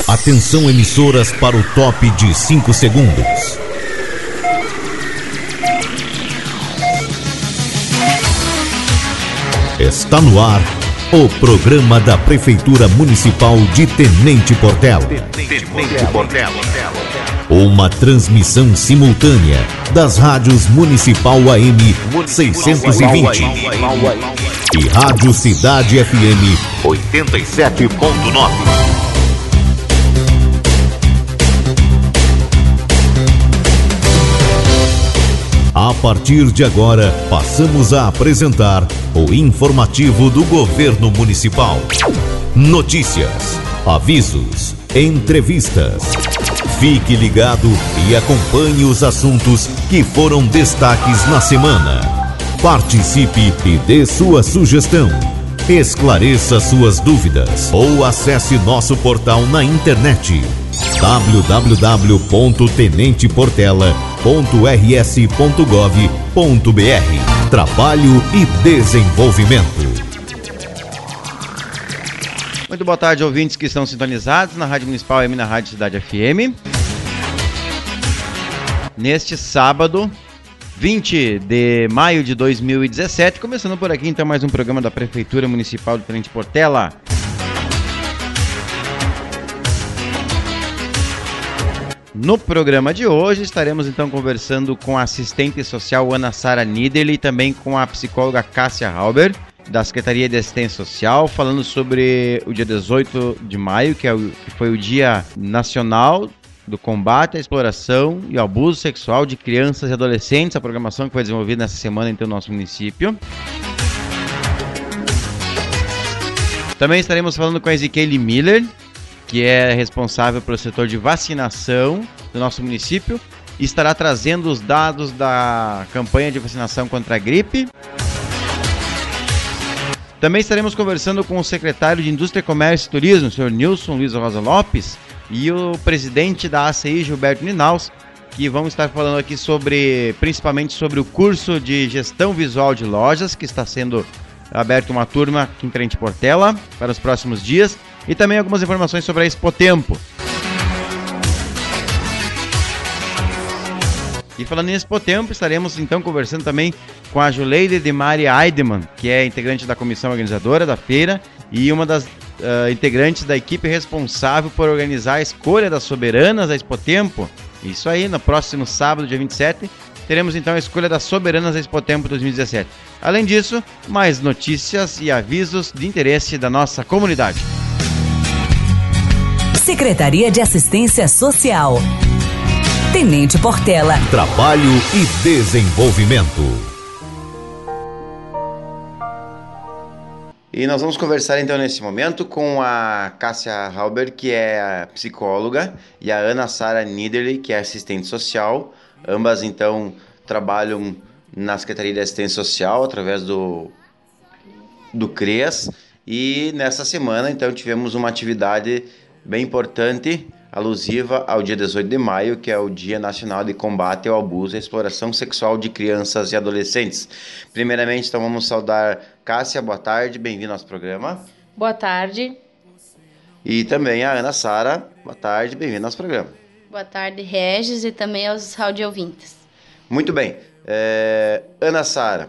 Atenção, emissoras, para o top de 5 segundos. Está no ar o programa da Prefeitura Municipal de Tenente Portela. Uma transmissão simultânea das rádios Municipal AM 620 e Rádio Cidade FM 87.9. A partir de agora, passamos a apresentar o informativo do Governo Municipal. Notícias, avisos, entrevistas. Fique ligado e acompanhe os assuntos que foram destaques na semana. Participe e dê sua sugestão. Esclareça suas dúvidas ou acesse nosso portal na internet www.tenenteportela.rs.gov.br. Trabalho e desenvolvimento. Muito boa tarde, ouvintes que estão sintonizados na Rádio Municipal e na Rádio Cidade FM. Neste sábado, 20 de maio de 2017, começando por aqui então mais um programa da Prefeitura Municipal de Tenente Portela. No programa de hoje estaremos então conversando com a assistente social Ana Sara Niederle e também com a psicóloga Cássia Halber, da Secretaria de Assistência Social, falando sobre o dia 18 de maio, que foi o Dia Nacional do Combate à Exploração e ao Abuso Sexual de Crianças e Adolescentes, a programação que foi desenvolvida nessa semana então no nosso município. Também estaremos falando com a Ezequiele Miller, que é responsável pelo setor de vacinação do nosso município, e estará trazendo os dados da campanha de vacinação contra a gripe. Também estaremos conversando com o secretário de Indústria, Comércio e Turismo, o senhor Nilson Luiz Rosa Lopes, e o presidente da ACI, Gilberto Ninaus, que vão estar falando aqui principalmente sobre o curso de Gestão Visual de Lojas, que está sendo aberto uma turma aqui em Tenente Portela para os próximos dias, e também algumas informações sobre a Expotempo. E falando em Expotempo, estaremos então conversando também com a Juleide de Maria Aideman, que é integrante da comissão organizadora da feira e uma das integrantes da equipe responsável por organizar a escolha das soberanas da Expotempo. Isso aí, no próximo sábado, dia 27, teremos então a escolha das soberanas da Expotempo 2017. Além disso, mais notícias e avisos de interesse da nossa comunidade. Secretaria de Assistência Social. Tenente Portela. Trabalho e desenvolvimento. E nós vamos conversar então nesse momento com a Cássia Halber, que é a psicóloga, e a Ana Sara Niederle, que é assistente social. Ambas então trabalham na Secretaria de Assistência Social através do CREAS. E nessa semana então tivemos uma atividade bem importante, alusiva ao dia 18 de maio, que é o Dia Nacional de Combate ao Abuso e à Exploração Sexual de Crianças e Adolescentes. Primeiramente, então, vamos saudar Cássia, boa tarde, bem-vinda ao nosso programa. Boa tarde. E também a Ana Sara, boa tarde, bem-vinda ao nosso programa. Boa tarde, Regis, e também aos rádio-ouvintes. Muito bem. Ana Sara,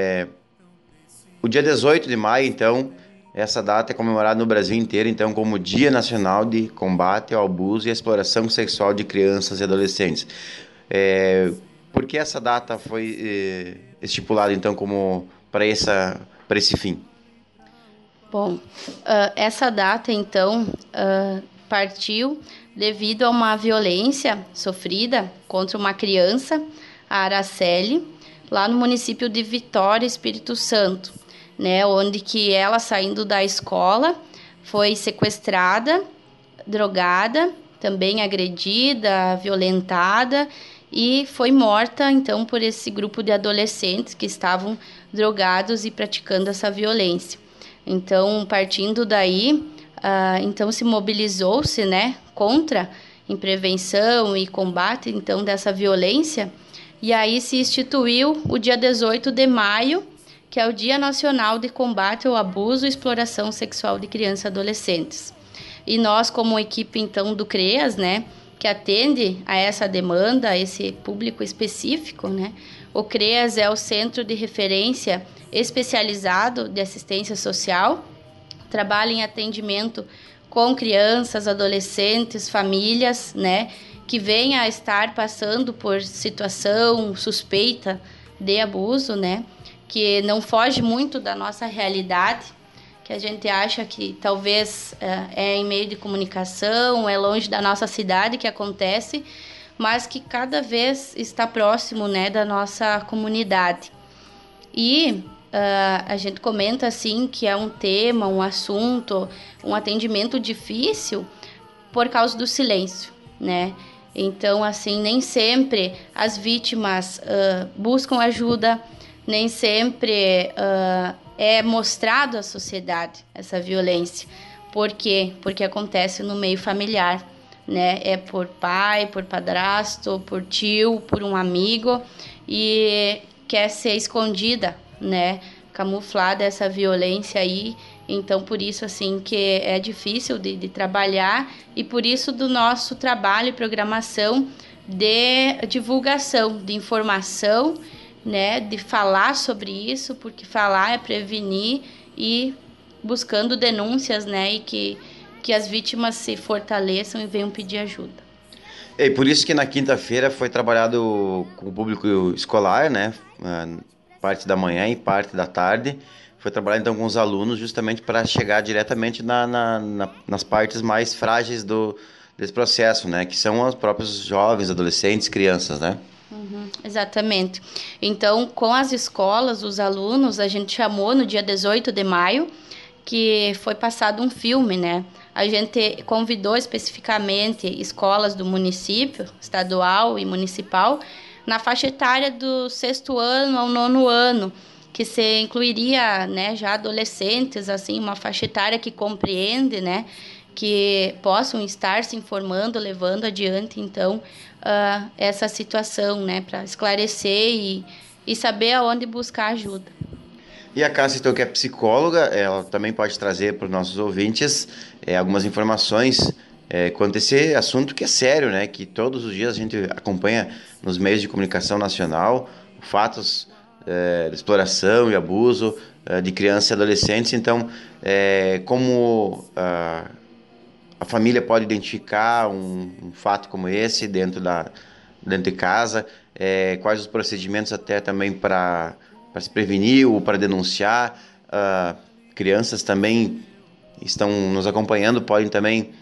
o dia 18 de maio, então, essa data é comemorada no Brasil inteiro, então, como Dia Nacional de Combate ao Abuso e à Exploração Sexual de Crianças e Adolescentes. Por que essa data foi estipulada, então, como para esse fim? Bom, essa data, então, partiu devido a uma violência sofrida contra uma criança, a Araceli, lá no município de Vitória, Espírito Santo, né, onde que ela, saindo da escola, foi sequestrada, drogada, também agredida, violentada e foi morta, então, por esse grupo de adolescentes que estavam drogados e praticando essa violência. Então, partindo daí, então se mobilizou-se, né, em prevenção e combate, então, dessa violência, e aí se instituiu o dia 18 de maio, que é o Dia Nacional de Combate ao Abuso e Exploração Sexual de Crianças e Adolescentes. E nós, como equipe, então, do CREAS, né, que atende a essa demanda, a esse público específico, né, o CREAS é o Centro de Referência Especializado de Assistência Social, trabalha em atendimento com crianças, adolescentes, famílias, né, que venham a estar passando por situação suspeita de abuso, né, que não foge muito da nossa realidade, que a gente acha que talvez é em meio de comunicação, é longe da nossa cidade que acontece, mas que cada vez está próximo, né, da nossa comunidade. E a gente comenta assim que é um tema, um assunto, um atendimento difícil por causa do silêncio, né? Então, assim, nem sempre as vítimas buscam ajuda, nem sempre é mostrado à sociedade essa violência. Por quê? Porque acontece no meio familiar, né? É por pai, por padrasto, por tio, por um amigo, e quer ser escondida, né, camuflada essa violência aí. Então, por isso, assim, que é difícil de trabalhar, e por isso do nosso trabalho e programação de divulgação, de informação, né, de falar sobre isso, porque falar é prevenir, e buscando denúncias, né, e que as vítimas se fortaleçam e venham pedir ajuda. E por isso que na quinta-feira foi trabalhado com o público escolar, né, parte da manhã e parte da tarde. Foi trabalhar então com os alunos justamente para chegar diretamente nas partes mais frágeis desse processo, né? Que são os próprios jovens, adolescentes, crianças, né? Exatamente. Então, com as escolas, os alunos, a gente chamou no dia 18 de maio, que foi passado um filme, né? A gente convidou especificamente escolas do município, estadual e municipal, na faixa etária do 6º ano ao 9º ano, que se incluiria, né, já adolescentes, assim, uma faixa etária que compreende, né, que possam estar se informando, levando adiante, então, essa situação, né, para esclarecer e saber aonde buscar ajuda. E a Cássia, então, que é psicóloga, ela também pode trazer para os nossos ouvintes algumas informações quanto a esse assunto que é sério, né? Que todos os dias a gente acompanha nos meios de comunicação nacional fatos de exploração e abuso de crianças e adolescentes. Então, como a família pode identificar um fato como esse dentro de casa, quais os procedimentos até também para se prevenir ou para denunciar. Crianças também estão nos acompanhando, podem também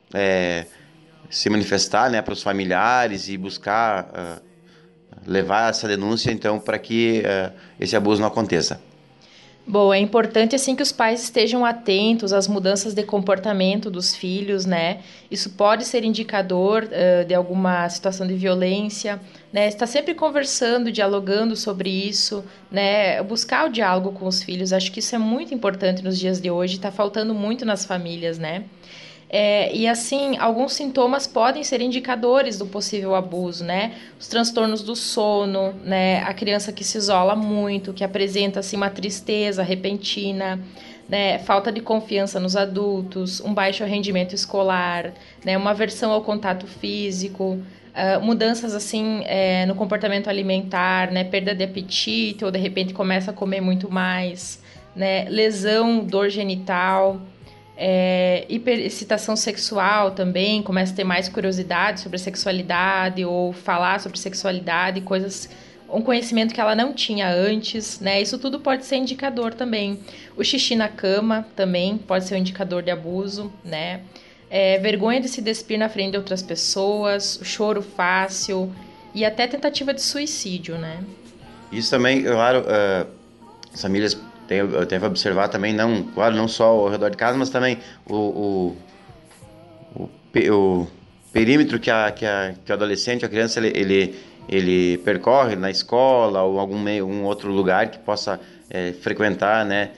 se manifestar, né, para os familiares e buscar levar essa denúncia, então, para que esse abuso não aconteça. Bom, é importante assim que os pais estejam atentos às mudanças de comportamento dos filhos, né? Isso pode ser indicador de alguma situação de violência, né? Estar sempre conversando, dialogando sobre isso, né? Buscar o diálogo com os filhos, acho que isso é muito importante nos dias de hoje, está faltando muito nas famílias, né? E assim, alguns sintomas podem ser indicadores do possível abuso, né? Os transtornos do sono, né? A criança que se isola muito, que apresenta assim, uma tristeza repentina, né? Falta de confiança nos adultos, um baixo rendimento escolar, né? Uma aversão ao contato físico, mudanças assim no comportamento alimentar, né? Perda de apetite ou de repente começa a comer muito mais, né? Lesão, dor genital. Hiperexcitação sexual também, começa a ter mais curiosidade sobre a sexualidade ou falar sobre sexualidade, um conhecimento que ela não tinha antes, né? Isso tudo pode ser indicador também. O xixi na cama também pode ser um indicador de abuso, né? Vergonha de se despir na frente de outras pessoas, o choro fácil e até tentativa de suicídio, né? Isso também, claro, as famílias eu tenho que observar também, não só ao redor de casa, mas também o perímetro que o adolescente, a criança, ele percorre na escola ou algum outro lugar que possa frequentar, né,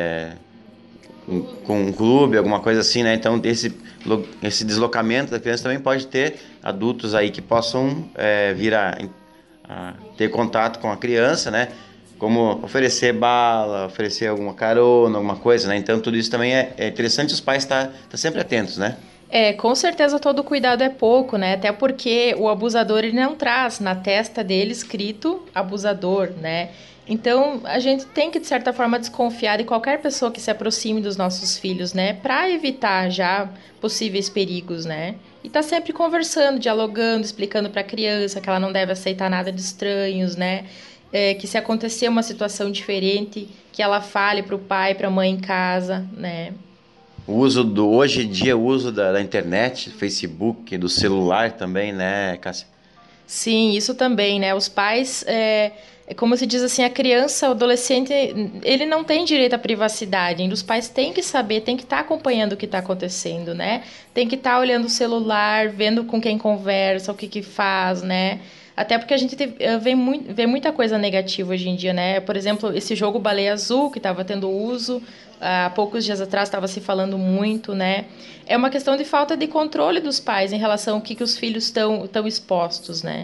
com um clube, alguma coisa assim, né? Então, esse deslocamento da criança também pode ter adultos aí que possam vir a ter contato com a criança, né? como oferecer bala, oferecer alguma carona, alguma coisa, né? Então tudo isso também é interessante os pais estar sempre atentos, né? Com certeza todo cuidado é pouco, né? Até porque o abusador ele não traz na testa dele escrito abusador, né? Então a gente tem que de certa forma desconfiar de qualquer pessoa que se aproxime dos nossos filhos, né? Para evitar já possíveis perigos, né? E tá sempre conversando, dialogando, explicando para a criança que ela não deve aceitar nada de estranhos, né? Que se acontecer uma situação diferente, que ela fale para o pai, para a mãe em casa, né? Hoje em dia, o uso da internet, Facebook, do celular também, né, Cássia? Sim, isso também, né? Os pais, como se diz assim, a criança, o adolescente, ele não tem direito à privacidade. Os pais têm que saber, têm que estar acompanhando o que está acontecendo, né? Tem que estar olhando o celular, vendo com quem conversa, o que faz, né? Até porque a gente vê muita coisa negativa hoje em dia, né? Por exemplo, esse jogo Baleia Azul, que estava tendo uso, há poucos dias atrás estava se falando muito, né? É uma questão de falta de controle dos pais em relação ao que os filhos estão expostos, né?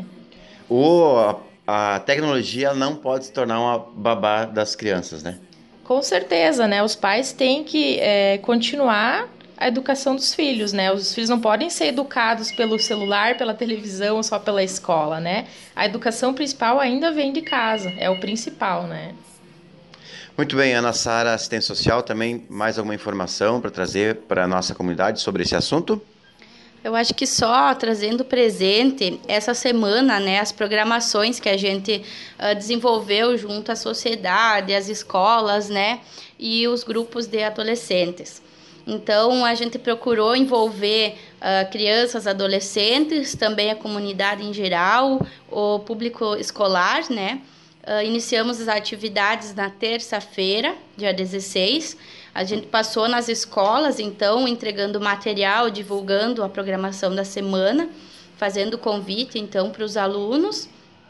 A tecnologia não pode se tornar uma babá das crianças, né? Com certeza, né? Os pais têm que continuar a educação dos filhos, né? Os filhos não podem ser educados pelo celular, pela televisão, só pela escola, né? A educação principal ainda vem de casa, é o principal, né? Muito bem, Ana Sara, assistente social, também mais alguma informação para trazer para a nossa comunidade sobre esse assunto? Eu acho que só trazendo presente essa semana, né, as programações que a gente desenvolveu junto à sociedade, às escolas, né, e os grupos de adolescentes. Então, a gente procurou envolver crianças, adolescentes, também a comunidade em geral, o público escolar, né? Iniciamos as atividades na terça-feira, dia 16. A gente passou nas escolas, então, entregando material, divulgando a programação da semana, fazendo convite, então, para os alunos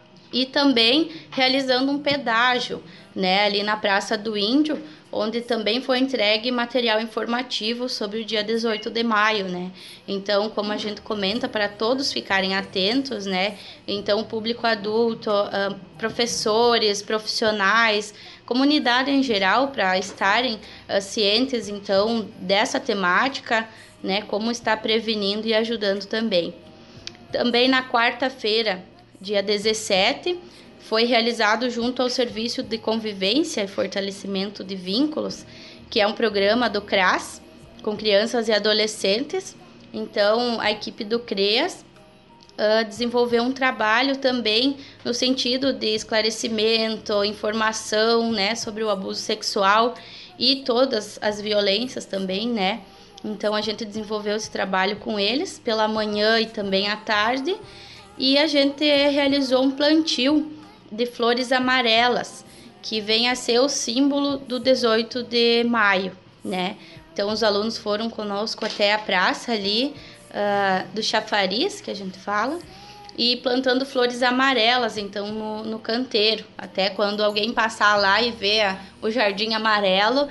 e também realizando um pedágio, né, ali na Praça do Índio, onde também foi entregue material informativo sobre o dia 18 de maio, né? Então, como a gente comenta, para todos ficarem atentos, né? Então, o público adulto, professores, profissionais, comunidade em geral, para estarem cientes, então, dessa temática, né? Como está prevenindo e ajudando também. Também na quarta-feira, dia 17, foi realizado junto ao Serviço de Convivência e Fortalecimento de Vínculos, que é um programa do CRAS, com crianças e adolescentes. Então, a equipe do CREAS desenvolveu um trabalho também no sentido de esclarecimento, informação, né, sobre o abuso sexual e todas as violências também, né? Então, a gente desenvolveu esse trabalho com eles pela manhã e também à tarde, e a gente realizou um plantio de flores amarelas, que vem a ser o símbolo do 18 de maio, né? Então, os alunos foram conosco até a praça ali, do chafariz, que a gente fala, e plantando flores amarelas, então, no canteiro. Até quando alguém passar lá e ver o jardim amarelo,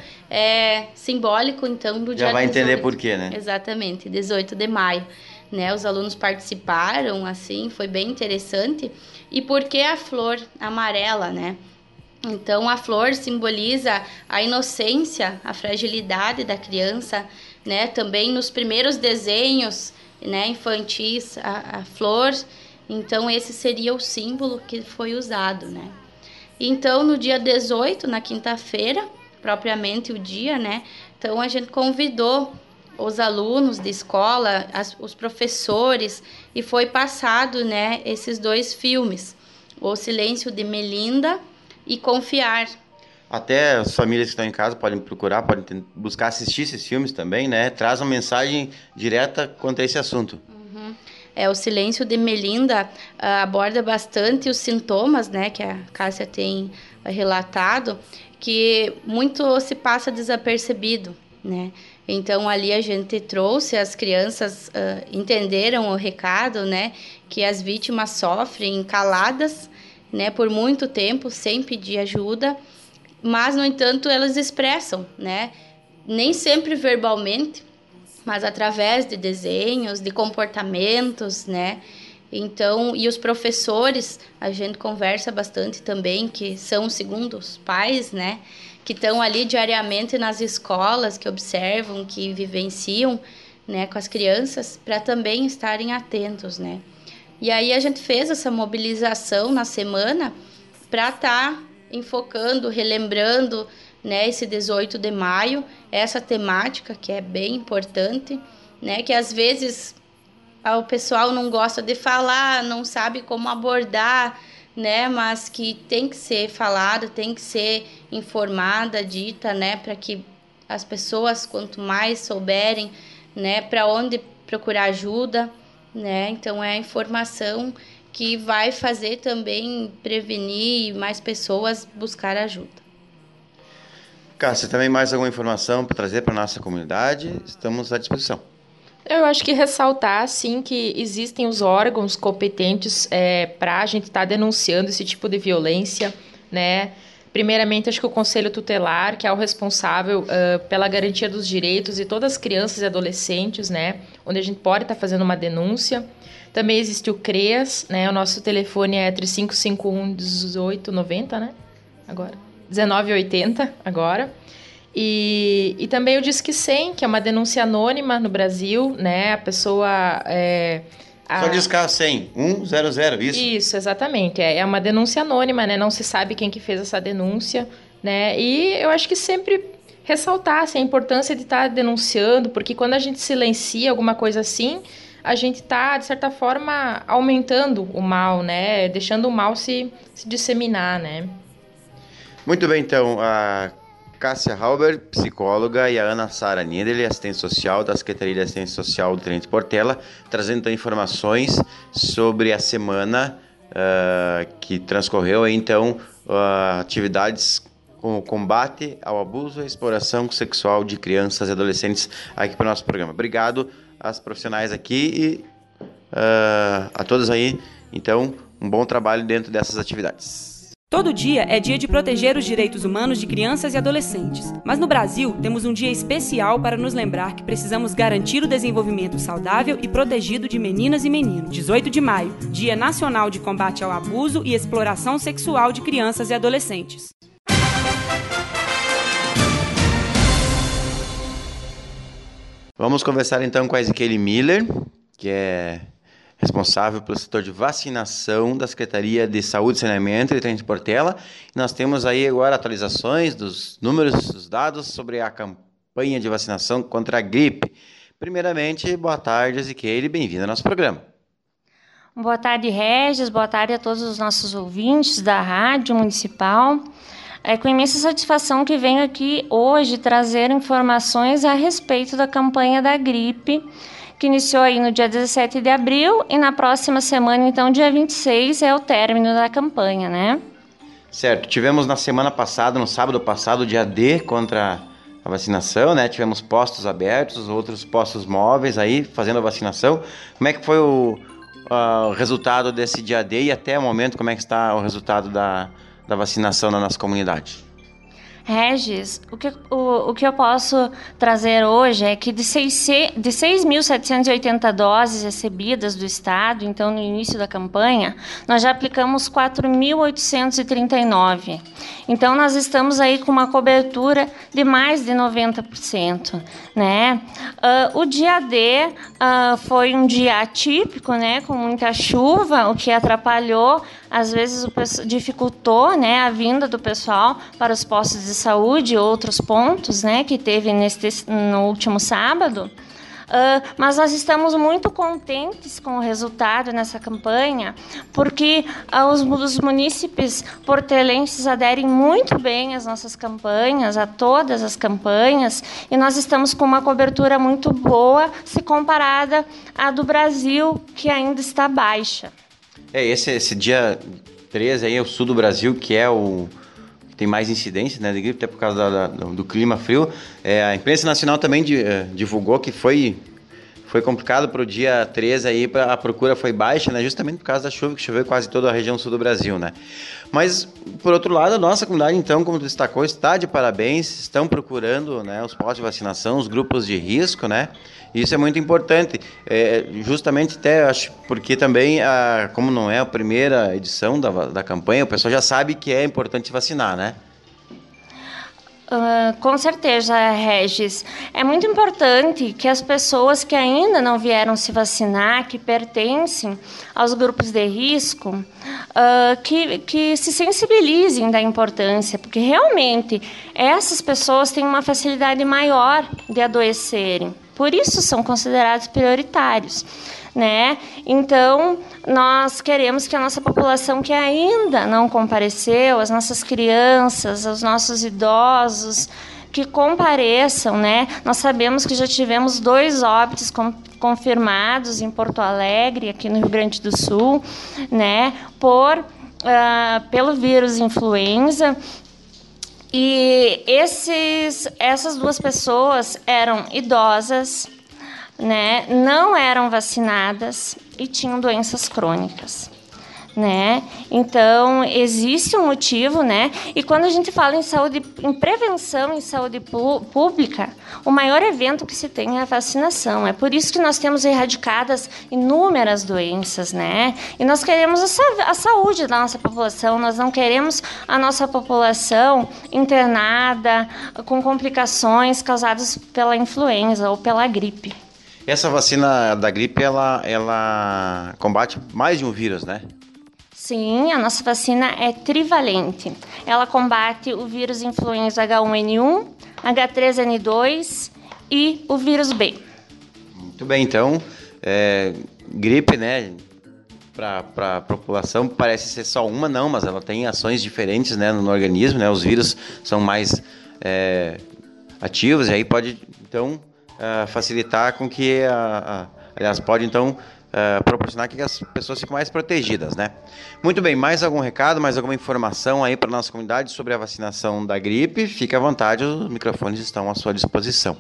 é simbólico, então, do dia 18. Já vai entender por quê, né? Exatamente, 18 de maio. Né, os alunos participaram, assim, foi bem interessante. E por que a flor amarela, né? Então, a flor simboliza a inocência, a fragilidade da criança, né? Também nos primeiros desenhos, né, infantis, a flor. Então, esse seria o símbolo que foi usado, né? Então, no dia 18, na quinta-feira, propriamente o dia, né? Então, a gente convidou os alunos de escola, os professores, e foi passado, né, esses dois filmes, O Silêncio de Melinda e Confiar. Até as famílias que estão em casa podem procurar, podem buscar assistir esses filmes também, né? Traz uma mensagem direta quanto a esse assunto. O Silêncio de Melinda aborda bastante os sintomas, né, que a Cássia tem relatado, que muito se passa desapercebido, né? Então, ali a gente trouxe, as crianças entenderam o recado, né? Que as vítimas sofrem caladas, né? Por muito tempo, sem pedir ajuda. Mas, no entanto, elas expressam, né? Nem sempre verbalmente, mas através de desenhos, de comportamentos, né? Então, e os professores, a gente conversa bastante também, que são segundo os pais, né? Que estão ali diariamente nas escolas, que observam, que vivenciam, né, com as crianças, para também estarem atentos, né? E aí a gente fez essa mobilização na semana para estar enfocando, relembrando, né, esse 18 de maio, essa temática que é bem importante, né, que às vezes o pessoal não gosta de falar, não sabe como abordar, né, mas que tem que ser falado, tem que ser informada, dita, né, para que as pessoas, quanto mais souberem, né, para onde procurar ajuda, né, então é a informação que vai fazer também prevenir mais pessoas buscar ajuda. Cássia, também mais alguma informação para trazer para a nossa comunidade? Estamos à disposição. Eu acho que ressaltar, sim, que existem os órgãos competentes para a gente estar denunciando esse tipo de violência, né? Primeiramente, acho que o Conselho Tutelar, que é o responsável pela garantia dos direitos de todas as crianças e adolescentes, né? Onde a gente pode estar fazendo uma denúncia. Também existe o CREAS, né? O nosso telefone é 3551-1890, né? Agora. 1980, agora. E também o Disque 100, que é uma denúncia anônima no Brasil, né? A pessoa... Só discar 100, 100, isso? Isso, exatamente. É uma denúncia anônima, né? Não se sabe quem que fez essa denúncia, né? E eu acho que sempre ressaltar assim, a importância de estar denunciando, porque quando a gente silencia alguma coisa assim, a gente está, de certa forma, aumentando o mal, né? Deixando o mal se disseminar, né? Muito bem, então, a Cássia Halber, psicóloga, e a Ana Sara Niederle, assistente social da Secretaria de Assistência Social do Tenente Portela, trazendo então, informações sobre a semana que transcorreu, então, atividades com o combate ao abuso e exploração sexual de crianças e adolescentes aqui para o nosso programa. Obrigado às profissionais aqui e a todos aí, então, um bom trabalho dentro dessas atividades. Todo dia é dia de proteger os direitos humanos de crianças e adolescentes. Mas no Brasil, temos um dia especial para nos lembrar que precisamos garantir o desenvolvimento saudável e protegido de meninas e meninos. 18 de maio, Dia Nacional de Combate ao Abuso e Exploração Sexual de Crianças e Adolescentes. Vamos conversar então com a Ezequiele Miller, que é responsável pelo setor de vacinação da Secretaria de Saúde e Saneamento de Tenente Portela. Nós temos aí agora atualizações dos números, dos dados sobre a campanha de vacinação contra a gripe. Primeiramente, boa tarde, Ezequiele, bem-vinda ao nosso programa. Boa tarde, Regis, boa tarde a todos os nossos ouvintes da Rádio Municipal. É com imensa satisfação que venho aqui hoje trazer informações a respeito da campanha da gripe, que iniciou aí no dia 17 de abril e na próxima semana, então, dia 26, é o término da campanha, né? Certo. Tivemos na semana passada, no sábado passado, o dia D contra a vacinação, né? Tivemos postos abertos, outros postos móveis aí fazendo a vacinação. Como é que foi o resultado desse dia D e até o momento como é que está o resultado da vacinação na nossa comunidade? Regis, o que eu posso trazer hoje é que de 6.780 doses recebidas do Estado, então no início da campanha, nós já aplicamos 4.839. Então nós estamos aí com uma cobertura de mais de 90%, né? O dia D foi um dia atípico, né, com muita chuva, o que atrapalhou, às vezes dificultou, né, a vinda do pessoal para os postos de saúde e outros pontos, né, que teve no último sábado. Mas nós estamos muito contentes com o resultado nessa campanha, porque os munícipes portelenses aderem muito bem às nossas campanhas, a todas as campanhas, e nós estamos com uma cobertura muito boa, se comparada à do Brasil, que ainda está baixa. Esse dia 13 aí é o sul do Brasil, que é o que tem mais incidência, né, de gripe, até por causa do clima frio. A imprensa nacional também divulgou que foi foi complicado para o dia 13 aí, a procura foi baixa, né? Justamente por causa da chuva, que choveu quase toda a região sul do Brasil, né? Mas, por outro lado, a nossa comunidade, então, como tu destacou, está de parabéns, estão procurando, né, os postos de vacinação, os grupos de risco, né? Isso é muito importante, justamente até, acho, porque também, como não é a primeira edição da campanha, o pessoal já sabe que é importante vacinar, né? Com certeza, Regis. É muito importante que as pessoas que ainda não vieram se vacinar, que pertencem aos grupos de risco, que se sensibilizem da importância, porque realmente essas pessoas têm uma facilidade maior de adoecerem. Por isso são considerados prioritários, né? Então, nós queremos que a nossa população que ainda não compareceu, as nossas crianças, os nossos idosos, que compareçam, né? Nós sabemos que já tivemos 2 óbitos confirmados em Porto Alegre, aqui no Rio Grande do Sul, né? Pelo vírus influenza. E essas 2 pessoas eram idosas, né, não eram vacinadas e tinham doenças crônicas, né? Então, existe um motivo, né? E quando a gente fala em prevenção em saúde pública, o maior evento que se tem é a vacinação. É por isso que nós temos erradicadas inúmeras doenças, né? E nós queremos a saúde da nossa população, nós não queremos a nossa população internada com complicações causadas pela influenza ou pela gripe. Essa vacina da gripe, ela combate mais de um vírus, né? Sim, a nossa vacina é trivalente. Ela combate o vírus influenza H1N1, H3N2 e o vírus B. Muito bem, então, gripe, né, para a população parece ser só uma, não, mas ela tem ações diferentes, né, no organismo, né, os vírus são mais ativos e aí pode, então, facilitar com que, aliás, pode, então, proporcionar que as pessoas fiquem mais protegidas, né? Muito bem, mais algum recado, mais alguma informação aí para a nossa comunidade sobre a vacinação da gripe? Fique à vontade, os microfones estão à sua disposição.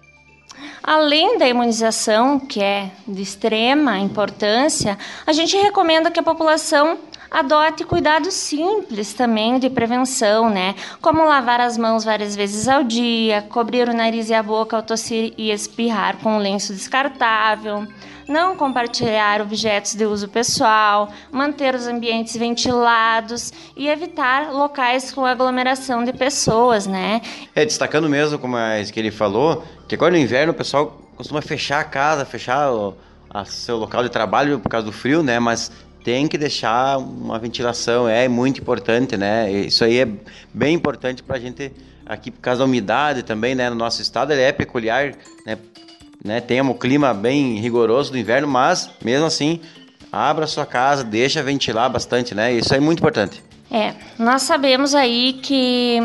Além da imunização, que é de extrema importância, a gente recomenda que a população adote cuidados simples também de prevenção, né? Como lavar as mãos várias vezes ao dia, cobrir o nariz e a boca ao tossir e espirrar com um lenço descartável, não compartilhar objetos de uso pessoal, manter os ambientes ventilados e evitar locais com aglomeração de pessoas, né? Destacando mesmo, como que ele falou, que agora no inverno o pessoal costuma fechar a casa, fechar seu local de trabalho por causa do frio, né? Mas tem que deixar uma ventilação, é muito importante, né? Isso aí é bem importante para a gente, aqui por causa da umidade também, né? No nosso estado ele é peculiar, né? Tem um clima bem rigoroso do inverno, mas mesmo assim, abra a sua casa, deixa ventilar bastante, né? Isso é muito importante. Nós sabemos aí que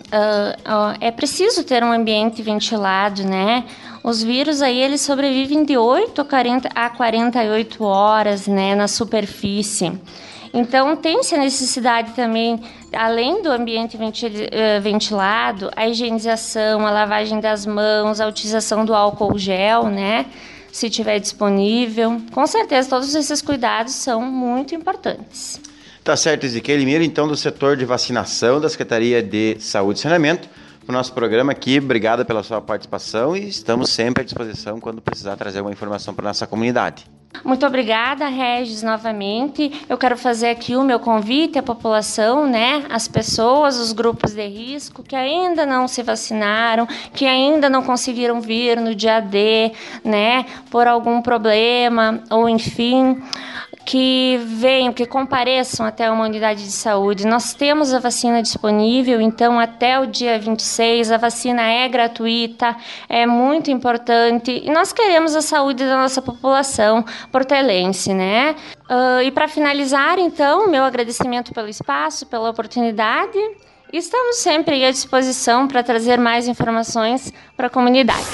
é preciso ter um ambiente ventilado, né? Os vírus aí, eles sobrevivem de 8 a 48 horas, né, na superfície. Então, tem-se a necessidade também, além do ambiente ventilado, a higienização, a lavagem das mãos, a utilização do álcool gel, né, se tiver disponível. Com certeza, todos esses cuidados são muito importantes. Tá certo, Ezequiel Miro, então, do setor de vacinação da Secretaria de Saúde e Saneamento, para o nosso programa aqui. Obrigado pela sua participação e estamos sempre à disposição quando precisar trazer alguma informação para a nossa comunidade. Muito obrigada, Regis, novamente. Eu quero fazer aqui o meu convite à população, né, as pessoas, os grupos de risco que ainda não se vacinaram, que ainda não conseguiram vir no dia D, né, por algum problema ou enfim, que venham, que compareçam até uma unidade de saúde. Nós temos a vacina disponível, então até o dia 26 a vacina é gratuita, é muito importante e nós queremos a saúde da nossa população portelense, né? E para finalizar, então, meu agradecimento pelo espaço, pela oportunidade. Estamos sempre à disposição para trazer mais informações para a comunidade.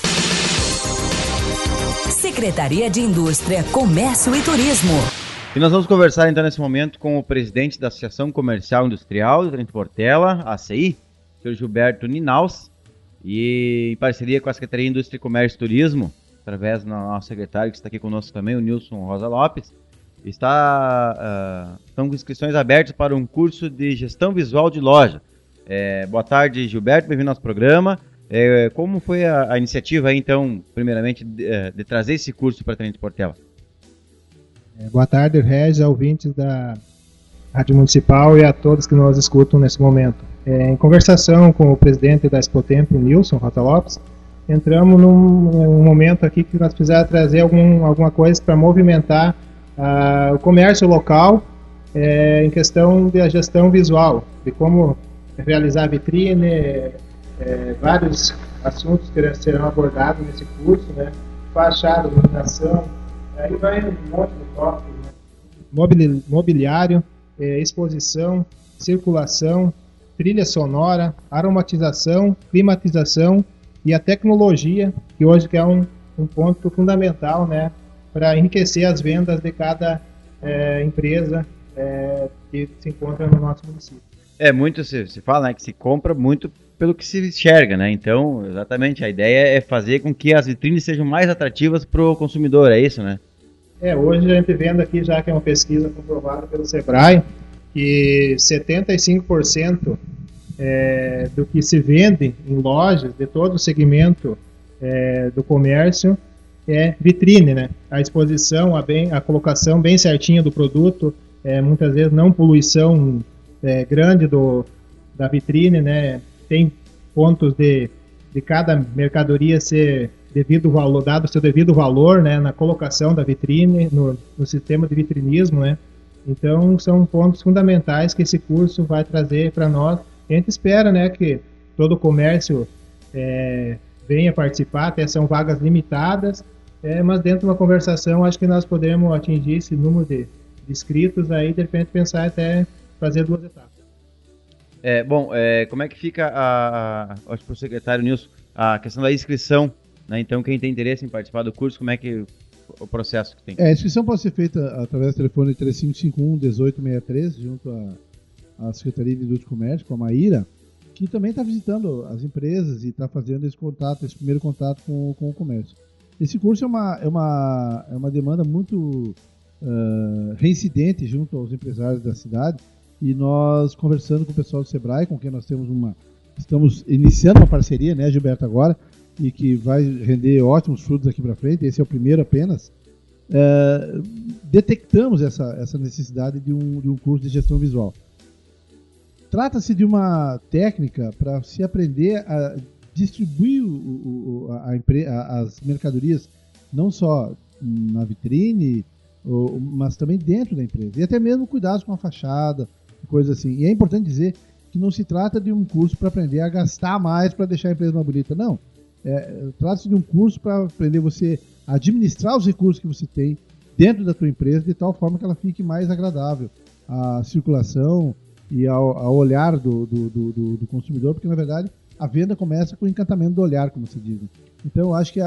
Secretaria de Indústria, Comércio e Turismo. E nós vamos conversar então nesse momento com o presidente da Associação Comercial e Industrial de Tenente Portela, ACI, o Sr. Gilberto Ninaus, e em parceria com a Secretaria de Indústria, Comércio e Turismo, através do nosso secretário que está aqui conosco também, o Nilson Rosa Lopes, estão com inscrições abertas para um curso de gestão visual de loja. Boa tarde, Gilberto, bem-vindo ao nosso programa. Como foi a iniciativa aí, então, primeiramente, de trazer esse curso para a Tenente Portela? Boa tarde, Regis, ouvintes da Rádio Municipal e a todos que nos escutam nesse momento. Em conversação com o presidente da Expotempo, Nilson Rosa Lopes, entramos num momento aqui que nós precisávamos trazer alguma coisa para movimentar o comércio local em questão da gestão visual, de como realizar vitrine, vários assuntos que serão abordados nesse curso, né? Fachada, iluminação, aí vai um monte de tópicos, né? Mobiliário, exposição, circulação, trilha sonora, aromatização, climatização e a tecnologia, que hoje é um ponto fundamental, né, para enriquecer as vendas de cada empresa que se encontra no nosso município. Muito se fala, né, que se compra muito pelo que se enxerga, né? Então, exatamente, a ideia é fazer com que as vitrines sejam mais atrativas para o consumidor, é isso, né? Hoje a gente vendo aqui, já que é uma pesquisa comprovada pelo Sebrae, que 75% do que se vende em lojas, de todo o segmento do comércio, é vitrine, né? A exposição, a colocação bem certinha do produto, muitas vezes não poluição grande da vitrine, né? Tem pontos de cada mercadoria ser dado o seu devido valor, né, na colocação da vitrine, no sistema de vitrinismo, né? Então, são pontos fundamentais que esse curso vai trazer para nós. A gente espera, né, que todo o comércio venha participar, até são vagas limitadas, mas dentro de uma conversação, acho que nós podemos atingir esse número de inscritos aí, de repente pensar até fazer 2 etapas. Como é que fica, acho que para o secretário Nilson, a questão da inscrição, né? Então, quem tem interesse em participar do curso, como é que o processo que tem? A inscrição pode ser feita através do telefone 3551-1863, junto à Secretaria de Indústria e Comércio, com a Maíra, que também está visitando as empresas e está fazendo esse primeiro contato com o comércio. Esse curso é uma demanda muito reincidente junto aos empresários da cidade, e nós, conversando com o pessoal do Sebrae, com quem nós estamos iniciando uma parceria, né, Gilberto, agora, e que vai render ótimos frutos aqui para frente, esse é o primeiro apenas, detectamos essa necessidade de um curso de gestão visual. Trata-se de uma técnica para se aprender a distribuir as mercadorias, não só na vitrine, mas também dentro da empresa, e até mesmo cuidados com a fachada, coisas assim. E é importante dizer que não se trata de um curso para aprender a gastar mais para deixar a empresa mais bonita, não. Trata-se de um curso para aprender você a administrar os recursos que você tem dentro da tua empresa, de tal forma que ela fique mais agradável à circulação e ao olhar do consumidor, porque na verdade a venda começa com o encantamento do olhar, como se diz. Então eu acho que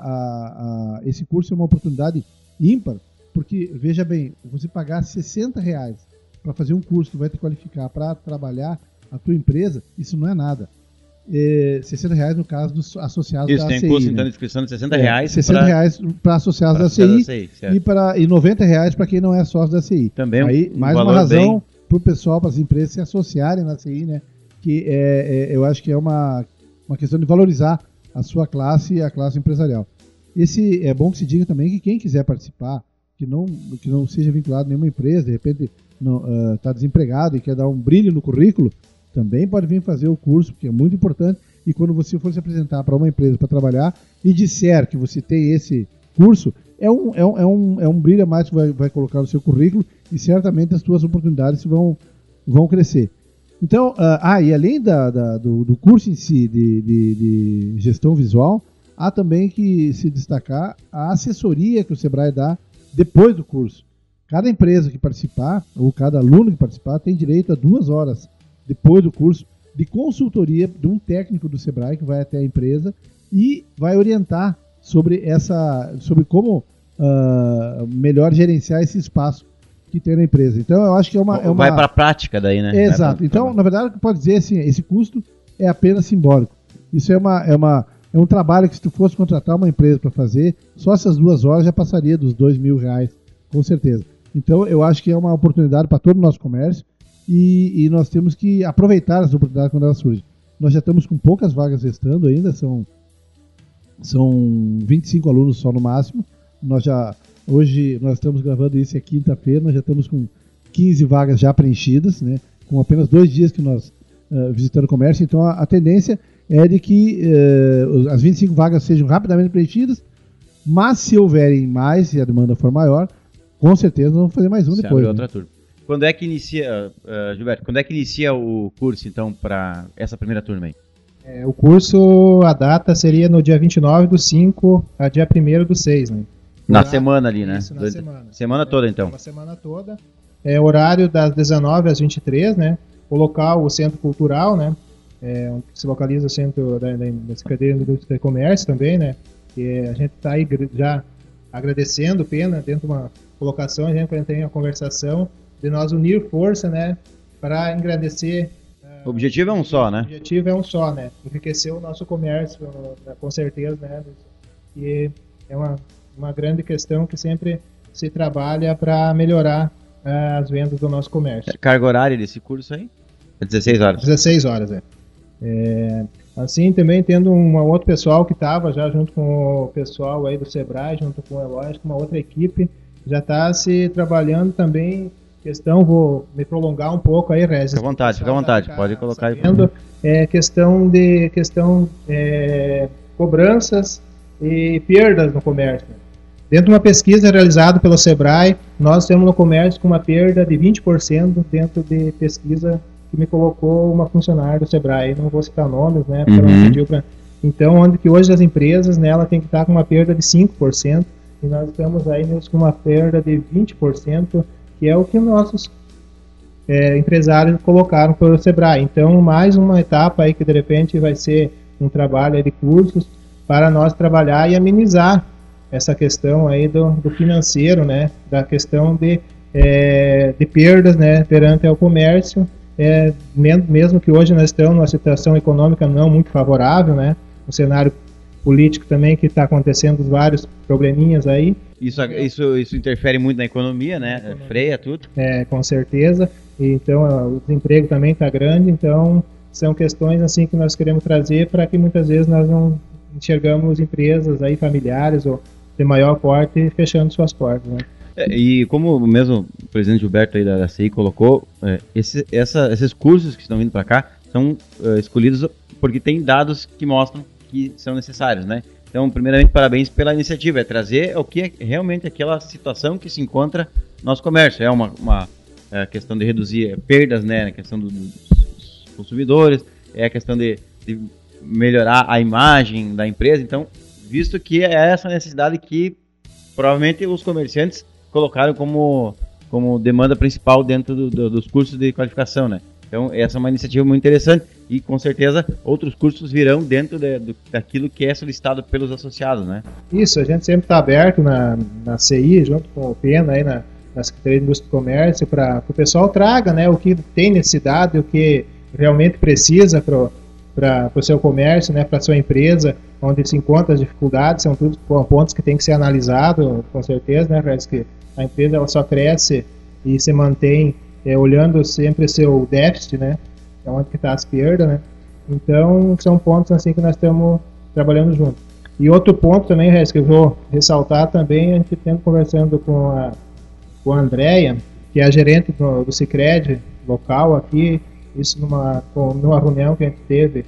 esse curso é uma oportunidade ímpar, porque, veja bem, você pagar R$60 para fazer um curso que vai te qualificar para trabalhar a tua empresa, isso não é nada. R$60 no caso dos associados da ACI. Isso, tem curso, então, de inscrição de R$60. R$60 para associados da ACI e R$90 para quem não é sócio da ACI. Também aí, mais uma razão para o pessoal, para as empresas se associarem na ACI, né? Que eu acho que é uma questão de valorizar a sua classe e a classe empresarial. É bom que se diga também que quem quiser participar, que não seja vinculado a nenhuma empresa, de repente está desempregado e quer dar um brilho no currículo, também pode vir fazer o curso, porque é muito importante. E quando você for se apresentar para uma empresa para trabalhar e disser que você tem esse curso, é um brilho a mais que vai colocar no seu currículo, e certamente as suas oportunidades vão crescer. Então, e além do curso em si de gestão visual, há também que se destacar a assessoria que o Sebrae dá depois do curso. Cada empresa que participar, ou cada aluno que participar, tem direito a 2 horas depois do curso de consultoria de um técnico do Sebrae que vai até a empresa e vai orientar sobre como melhor gerenciar esse espaço que tem na empresa. Então, eu acho que vai para a prática daí, né? Exato. Então, na verdade, o que pode dizer assim, esse custo é apenas simbólico. Isso é é um trabalho que se tu fosse contratar uma empresa para fazer, só essas 2 horas já passaria dos R$2.000, com certeza. Então, eu acho que é uma oportunidade para todo o nosso comércio e nós temos que aproveitar essa oportunidade quando ela surge. Nós já estamos com poucas vagas restando ainda, são 25 alunos só no máximo. Hoje nós estamos gravando isso, é quinta-feira, nós já estamos com 15 vagas já preenchidas, né, com apenas 2 dias que nós visitando o comércio. Então, a tendência é de que as 25 vagas sejam rapidamente preenchidas, mas se houverem mais e a demanda for maior, com certeza nós vamos fazer mais um depois. Outra turma. Quando é que inicia, Gilberto, quando é que inicia o curso, então, para essa primeira turma aí? O curso, a data seria no dia 29/5 a dia 1º/6, né? Na semana ali, né? Isso, na semana. Semana toda, então. Uma semana toda. Horário das 19 às 23, né? O local, o Centro Cultural, né? Onde se localiza o Centro da Secretaria de Indústria e Comércio também, né? E a gente está aí já agradecendo, Pena, dentro de uma colocação, a gente tem a conversação de nós unir força, né? Para engrandecer. O objetivo é um só, né? O objetivo é um só, né? Enriquecer o nosso comércio, com certeza, né? E é uma grande questão que sempre se trabalha para melhorar as vendas do nosso comércio. Carga horária desse curso aí? É 16 horas. 16 horas, assim, também tendo um outro pessoal que estava já junto com o pessoal aí do Sebrae, junto com o Eloy, com uma outra equipe, já está se trabalhando também. Vou me prolongar um pouco aí, Regis. Fica à vontade, pode colocar aí. Questão cobranças e perdas no comércio. Dentro de uma pesquisa realizada pelo Sebrae, nós temos no comércio com uma perda de 20% dentro de pesquisa que me colocou uma funcionária do Sebrae. Não vou citar nomes, né? Porque ela pediu pra... Então, onde que hoje as empresas, né, ela tem que estar com uma perda de 5%, e nós estamos aí com uma perda de 20%, que é o que nossos empresários colocaram pelo Sebrae. Então, mais uma etapa aí que de repente vai ser um trabalho de cursos para nós trabalhar e amenizar essa questão aí do financeiro, né, da questão de perdas, né, perante ao comércio, mesmo que hoje nós estamos numa situação econômica não muito favorável, né, o cenário político também que está acontecendo vários probleminhas aí. Isso interfere muito na economia, né? Freia tudo. Com certeza. Então, o desemprego também está grande. Então, são questões assim que nós queremos trazer para que muitas vezes nós não enxergamos empresas aí familiares ou de maior porte fechando suas portas, né? E como mesmo o presidente Gilberto aí da CI colocou, esses cursos que estão vindo para cá são escolhidos porque tem dados que mostram que são necessários, né? Então, primeiramente, parabéns pela iniciativa, trazer o que é realmente aquela situação que se encontra no nosso comércio. É uma questão de reduzir perdas, né, na questão dos consumidores, é a questão de melhorar a imagem da empresa. Então, visto que é essa necessidade que provavelmente os comerciantes colocaram como demanda principal dentro dos cursos de qualificação, né? Então, essa é uma iniciativa muito interessante e, com certeza, outros cursos virão dentro daquilo que é solicitado pelos associados, né? Isso, a gente sempre está aberto na CI, junto com o Pena, aí na Secretaria de Indústria e Comércio, para que o pessoal traga, né, o que tem necessidade, o que realmente precisa para o seu comércio, né, para a sua empresa, onde se encontram as dificuldades, são todos pontos que tem que ser analisado, com certeza, né, parece que a empresa ela só cresce e se mantém olhando sempre seu déficit, né? É onde que está as perdas, né? Então, são pontos assim que nós estamos trabalhando junto. E outro ponto também, Regis, que eu vou ressaltar também, a gente tem conversando com a Andréia, que é a gerente do Sicredi local aqui, isso numa reunião que a gente teve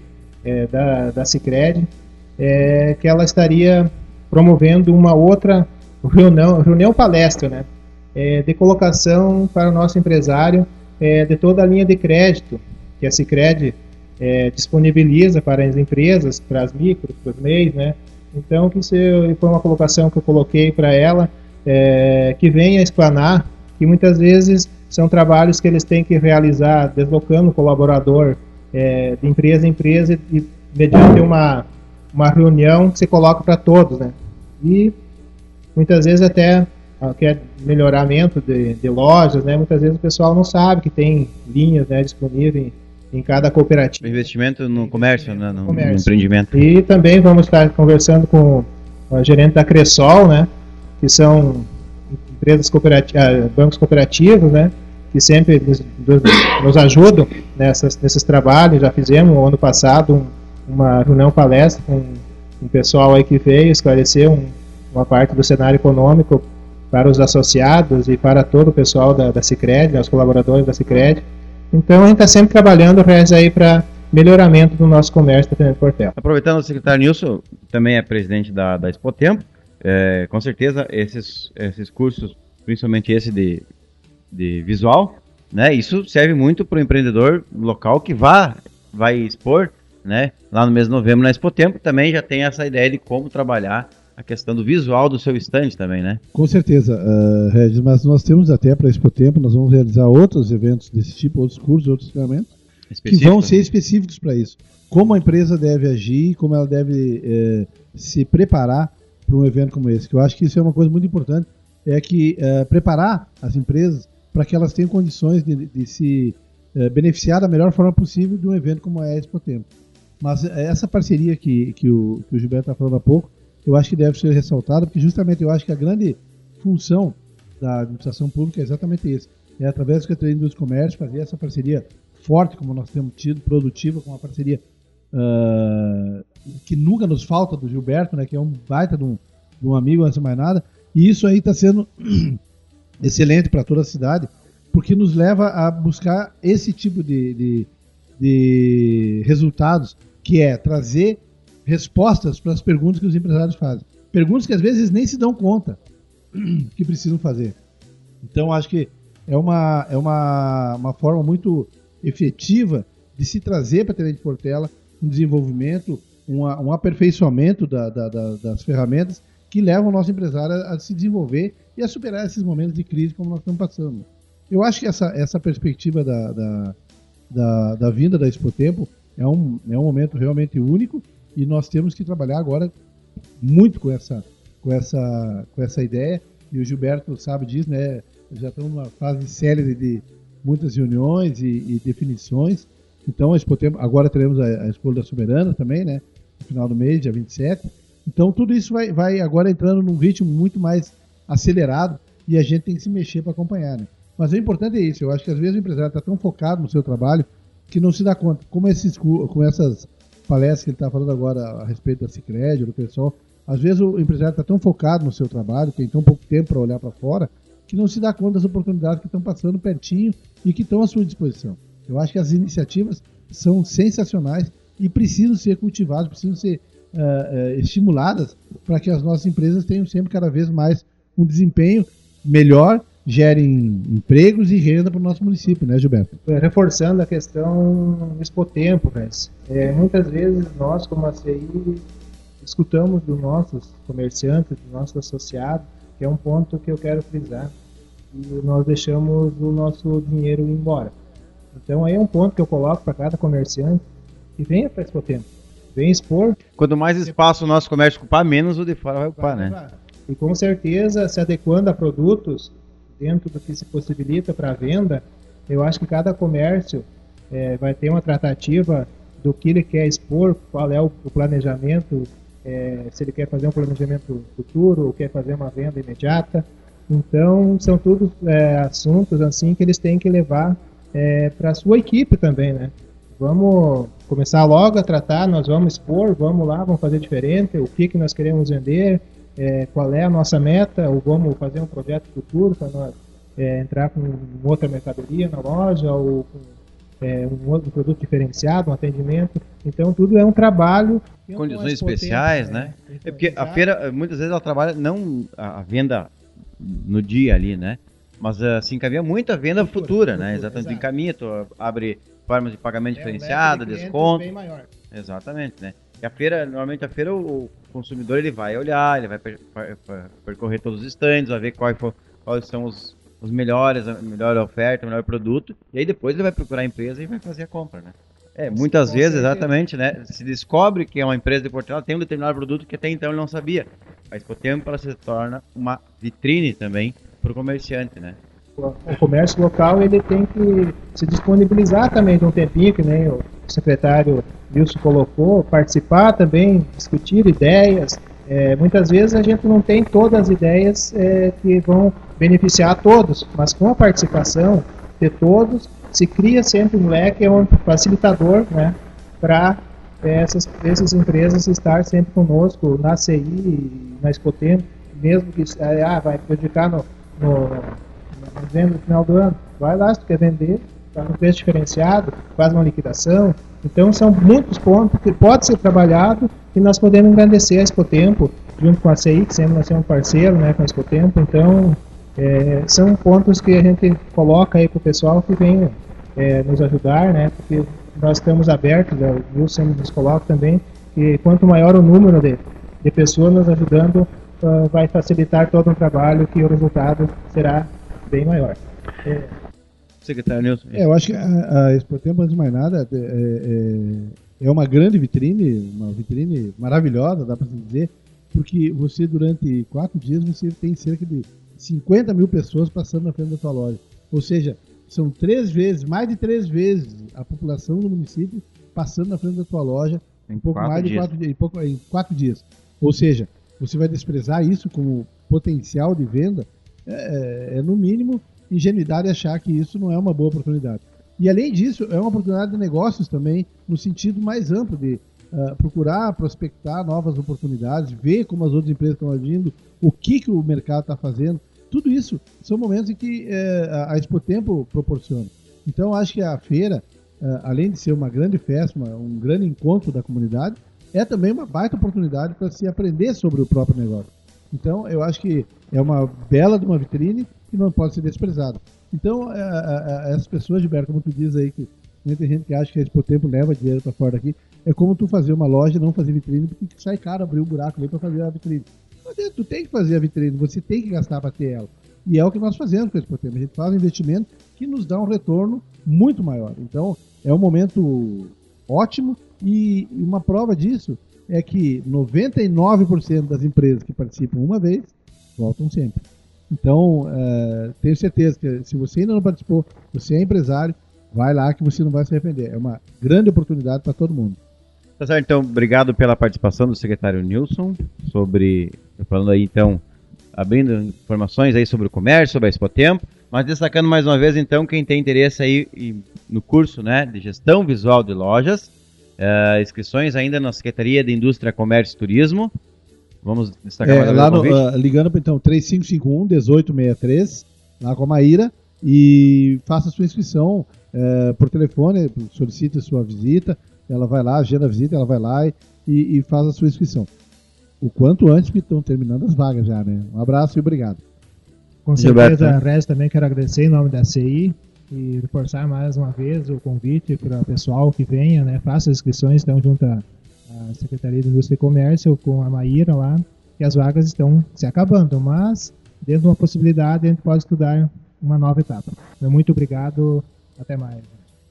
da Sicredi, que ela estaria promovendo uma outra reunião palestra, né? De colocação para o nosso empresário de toda a linha de crédito que a Sicredi disponibiliza para as empresas, para as micros, para os MEIs, né? Então, que foi uma colocação que eu coloquei para ela, que venha explanar que muitas vezes são trabalhos que eles têm que realizar deslocando o colaborador de empresa em empresa e mediante uma reunião que se coloca para todos, né? E muitas vezes até que é melhoramento de lojas, né? Muitas vezes o pessoal não sabe que tem linhas, né, disponíveis em cada cooperativa. Investimento no comércio, né, no comércio. empreendimento. E também vamos estar conversando com a gerente da Cressol, né, que são empresas cooperativas, bancos cooperativos, né, que sempre nos ajudam nesses trabalhos. Já fizemos no ano passado uma reunião palestra com um pessoal aí que veio esclarecer uma parte do cenário econômico para os associados e para todo o pessoal da Sicredi, né, os colaboradores da Sicredi. Então a gente está sempre trabalhando aí para melhoramento do nosso comércio da Tenente Portela. Aproveitando, o secretário Nilson também é presidente da Expotempo, com certeza esses cursos, principalmente esse de visual, né, isso serve muito para o empreendedor local que vai expor, né, lá no mês de novembro na Expotempo. Também já tem essa ideia de como trabalhar a questão do visual do seu stand também, né? Com certeza, Regis, mas nós temos até para a Expotempo, nós vamos realizar outros eventos desse tipo, outros cursos, outros treinamentos, que vão ser específicos para isso. Como a empresa deve agir, como ela deve se preparar para um evento como esse, que eu acho que isso é uma coisa muito importante, é que preparar as empresas para que elas tenham condições de se beneficiar da melhor forma possível de um evento como é a Expotempo. Mas essa parceria que o Gilberto está falando há pouco, eu acho que deve ser ressaltada, porque justamente eu acho que a grande função da administração pública é exatamente isso. É através da Secretaria de Indústria e Comércio fazer essa parceria forte, como nós temos tido, produtiva, com uma parceria que nunca nos falta do Gilberto, né, que é um baita de um amigo, antes de mais nada, e isso aí está sendo excelente para toda a cidade, porque nos leva a buscar esse tipo de resultados, que é trazer respostas para as perguntas que os empresários fazem. Perguntas que às vezes nem se dão conta que precisam fazer. Então acho que é uma forma muito efetiva de se trazer para a Tenente Portela um desenvolvimento, um aperfeiçoamento das ferramentas que levam o nosso empresário a se desenvolver e a superar esses momentos de crise como nós estamos passando. Eu acho que essa perspectiva da vinda da Expotempo é um momento realmente único, e nós temos que trabalhar agora muito com essa ideia, e o Gilberto sabe disso, né? Já estamos numa fase célere de muitas reuniões e definições. Então a Expotempo, agora teremos a Expo da Soberana também, né? No final do mês, dia 27. Então tudo isso vai agora entrando num ritmo muito mais acelerado, e a gente tem que se mexer para acompanhar, né? Mas o importante é isso. Eu acho que às vezes o empresário está tão focado no seu trabalho que não se dá conta. Com essas palestras que ele está falando agora a respeito da Sicredi, do pessoal, às vezes o empresário está tão focado no seu trabalho, tem tão pouco tempo para olhar para fora, que não se dá conta das oportunidades que estão passando pertinho e que estão à sua disposição. Eu acho que as iniciativas são sensacionais e precisam ser cultivadas, precisam ser estimuladas para que as nossas empresas tenham sempre cada vez mais um desempenho melhor, gerem empregos e renda para o nosso município, né, Gilberto? Reforçando a questão do Expotempo, muitas vezes nós, como a CI, escutamos dos nossos comerciantes, dos nossos associados, que é um ponto que eu quero frisar, e nós deixamos o nosso dinheiro ir embora. Então aí é um ponto que eu coloco para cada comerciante que venha para a Expotempo, venha expor. Quanto mais espaço o nosso comércio ocupar, menos o de fora vai ocupar, né? E com certeza, se adequando a produtos dentro do que se possibilita para a venda, eu acho que cada comércio vai ter uma tratativa do que ele quer expor, qual é o planejamento, se ele quer fazer um planejamento futuro ou quer fazer uma venda imediata. Então, são todos assuntos assim que eles têm que levar para a sua equipe também, né? Vamos começar logo a tratar, nós vamos expor, vamos lá, vamos fazer diferente, o que nós queremos vender, qual é a nossa meta, ou vamos fazer um projeto futuro para nós entrar com outra mercadoria na loja, ou com um outro produto diferenciado, um atendimento. Então tudo é um trabalho. Condições especiais, né? Porque a feira, muitas vezes ela trabalha não a venda no dia ali, né? Mas se encaminha muita venda futura, né? Exatamente, encaminha, tu abre formas de pagamento diferenciado, desconto. Bem maior. Exatamente, né? E a feira, normalmente o consumidor ele vai olhar, ele vai percorrer todos os estandes, vai ver quais são os melhores, a melhor oferta, o melhor produto, e aí depois ele vai procurar a empresa e vai fazer a compra, né? Muitas vezes, exatamente, né? Se descobre que é uma empresa de Portela, tem um determinado produto que até então ele não sabia. A Expotempo ela se torna uma vitrine também para o comerciante, né? o comércio local ele tem que se disponibilizar também de um tempinho, que nem o secretário Wilson colocou, participar também, discutir ideias. Muitas vezes a gente não tem todas as ideias que vão beneficiar a todos, mas com a participação de todos, se cria sempre um leque, um facilitador, né, para essas empresas estar sempre conosco na CI, na Expotempo, mesmo que vai prejudicar no venda no final do ano. Vai lá, se tu quer vender, está no preço diferenciado, faz uma liquidação. Então são muitos pontos que pode ser trabalhado e nós podemos engrandecer a Expotempo, junto com a CI, que sempre nós somos parceiro, né, com a Expotempo. Então são pontos que a gente coloca aí para o pessoal que vem nos ajudar, né, porque nós estamos abertos, o Wilson nos coloca também, que quanto maior o número de pessoas nos ajudando, vai facilitar todo o trabalho, que o resultado será bem maior. Secretário Nilson. Eu acho que a Expotempo, antes de mais nada, é uma grande vitrine, uma vitrine maravilhosa, dá para se dizer, porque você, durante 4 dias, você tem cerca de 50 mil pessoas passando na frente da sua loja. Ou seja, são 3 vezes, mais de 3 vezes a população do município passando na frente da tua loja em pouco mais de 4 dias. Ou seja, você vai desprezar isso como potencial de venda? No mínimo, ingenuidade achar que isso não é uma boa oportunidade. E além disso, é uma oportunidade de negócios também, no sentido mais amplo de procurar prospectar novas oportunidades, ver como as outras empresas estão agindo, o que o mercado está fazendo. Tudo isso são momentos em que a Expotempo proporciona. Então, acho que a feira, além de ser uma grande festa, um grande encontro da comunidade, é também uma baita oportunidade para se aprender sobre o próprio negócio. Então, eu acho que é uma bela de uma vitrine que não pode ser desprezada. Então, essas pessoas, Gilberto, como tu diz aí, que muita gente que acha que a Expotempo leva dinheiro para fora daqui, é como tu fazer uma loja e não fazer vitrine, porque sai caro abrir um buraco ali para fazer a vitrine. Mas tu tem que fazer a vitrine, você tem que gastar para ter ela. E é o que nós fazemos com a Expotempo. A gente faz um investimento que nos dá um retorno muito maior. Então, é um momento ótimo, e uma prova disso é que 99% das empresas que participam uma vez, voltam sempre. Então, tenho certeza que se você ainda não participou, você é empresário, vai lá que você não vai se arrepender. É uma grande oportunidade para todo mundo. Tá certo, então, obrigado pela participação do secretário Nilson, falando aí, então, abrindo informações aí sobre o comércio, sobre a Expotempo, mas destacando mais uma vez, então, quem tem interesse aí no curso, né, de Gestão Visual de Lojas, inscrições ainda na Secretaria de Indústria, Comércio e Turismo. Vamos destacar mais lá ligando para, então, 3551-1863, lá com a Maíra, e faça a sua inscrição por telefone, solicite a sua visita, ela vai lá, agenda a visita, ela vai lá e faz a sua inscrição. O quanto antes, porque estão terminando as vagas já, né? Um abraço e obrigado. Com certeza, Regis, também quero agradecer em nome da CI e reforçar mais uma vez o convite para o pessoal que venha, né? Faça as inscrições, estão junto à Secretaria de Indústria e Comércio com a Maíra lá, que as vagas estão se acabando, mas dentro de uma possibilidade a gente pode estudar uma nova etapa. Então, muito obrigado, até mais.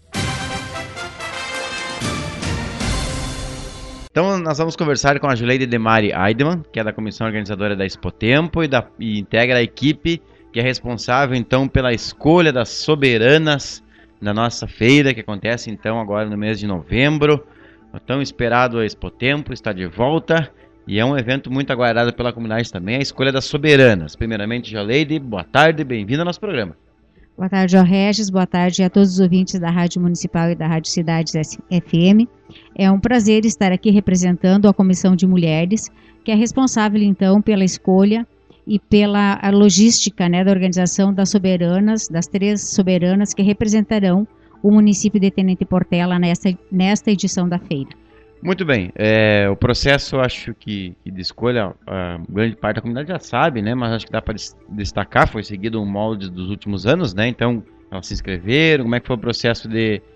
Então, nós vamos conversar com a Juleide Demari Aideman, que é da comissão organizadora da Expotempo e integra a equipe que é responsável, então, pela escolha das soberanas na nossa feira, que acontece, então, agora no mês de novembro. O tão esperado a Expotempo está de volta e é um evento muito aguardado pela comunidade também, a escolha das soberanas. Primeiramente, Juleide, boa tarde, bem-vinda ao nosso programa. Boa tarde ao Regis, boa tarde a todos os ouvintes da Rádio Municipal e da Rádio Cidades FM. É um prazer estar aqui representando a Comissão de Mulheres, que é responsável então pela escolha e pela logística, né, da organização das soberanas, das 3 soberanas que representarão o município de Tenente Portela nesta edição da feira. Muito bem, o processo, acho que de escolha, a grande parte da comunidade já sabe, né? Mas acho que dá para destacar, foi seguido um molde dos últimos anos, né? Então, elas se inscreveram, como é que foi o processo